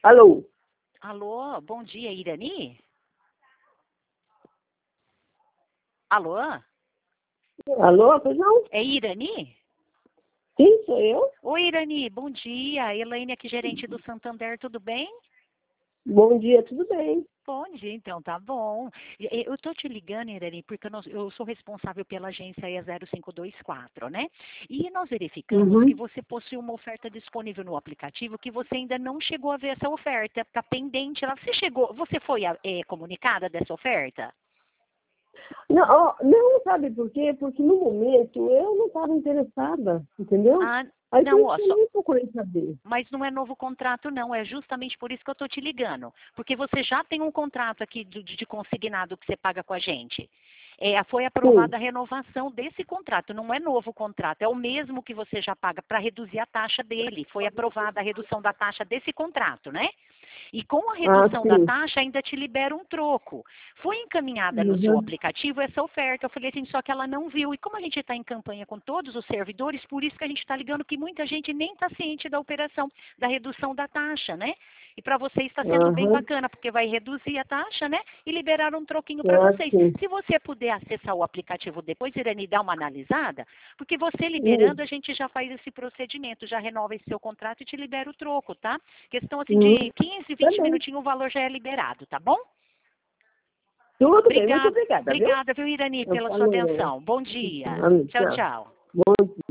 Alô? Alô, bom dia, Irani? Alô? Alô, pois não? É Irani? Sim, sou eu. Oi, Irani, bom dia. Elaine aqui, gerente do Santander, tudo bem? Bom dia, tudo bem? Bom dia, então, tá bom. Eu tô te ligando, Irani, porque eu sou responsável pela agência EA 0524, né? E nós verificamos que Uhum. você possui uma oferta disponível no aplicativo que você ainda não chegou a ver essa oferta, está pendente lá. Você foi comunicada dessa oferta? Não, ó, não, sabe por quê? Porque no momento eu não estava interessada, entendeu? Ah, Aí por não, isso ó, que eu nem procurei saber. mas não é novo contrato, não. É justamente por isso que eu estou te ligando. Porque você já tem um contrato aqui de consignado que você paga com a gente. Foi Sim. aprovada a renovação desse contrato. Não é novo contrato, é o mesmo que você já paga para reduzir a taxa dele. Foi aprovada a redução da taxa desse contrato, né? E com a Ah, redução da sim. taxa ainda te libera um troco. Foi encaminhada no seu Uhum. aplicativo essa oferta. Eu falei assim, só que ela não viu. E como a gente está em campanha com todos os servidores, por isso que a gente está ligando que muita gente nem está ciente da operação, da redução da taxa, né? E para vocês está sendo bem Aham. bacana, porque vai reduzir a taxa, né? E liberar um troquinho para Ah, vocês. sim. Se você puder acessar o aplicativo depois, Irani, dar uma analisada, porque você Uhum. liberando, a gente já faz esse procedimento, já renova esse seu contrato e te libera o troco, tá? Questão assim de Uhum. 15, Tá 20 bem. minutinhos, o valor já é liberado, tá bom? Tudo bem, muito Obrigada, obrigada, viu? obrigada, viu, Irani, Eu pela sua falei. atenção. Bom dia. Amém, Tchau, tchau. tchau. Bom dia.